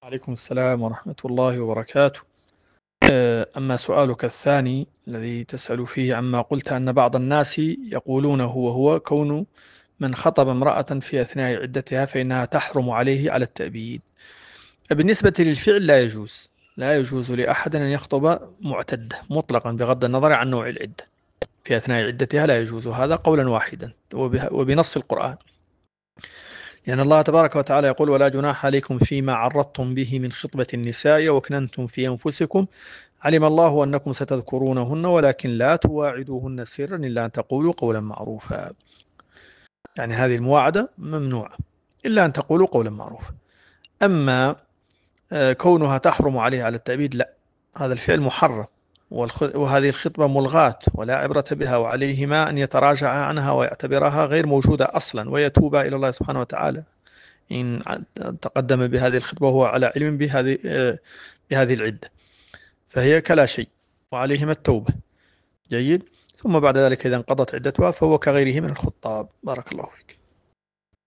عليكم السلام ورحمة الله وبركاته. أما سؤالك الثاني الذي تسأل فيه عما قلت أن بعض الناس يقولون هو كون من خطب امرأة في أثناء عدتها فإنها تحرم عليه على التأبيد. بالنسبة للفعل لا يجوز لأحد أن يخطب معتدة مطلقا بغض النظر عن نوع العدة في أثناء عدتها، لا يجوز هذا قولا واحدا وبنص القرآن. يعني الله تبارك وتعالى يقول: ولا جناح عليكم فيما عرضتم به من خطبة النساء وأكننتم في أنفسكم علم الله أنكم ستذكرونهن ولكن لا تواعدوهن سرا إلا أن تقولوا قولا معروفا. يعني هذه المواعدة ممنوعة إلا أن تقولوا قولا معروفا. أما كونها تحرم عليه على التأبيد، لا، هذا الفعل محرم وهذه الخطبة ملغاة ولا عبرة بها، وعليهما أن يتراجع عنها ويعتبرها غير موجودة أصلا ويتوب إلى الله سبحانه وتعالى إن تقدم بهذه الخطبة وهو على علم بهذه العدة، فهي كلا شيء وعليهما التوبة. جيد. ثم بعد ذلك إذا انقضت عدتها فهو كغيره من الخطاب. بارك الله فيك.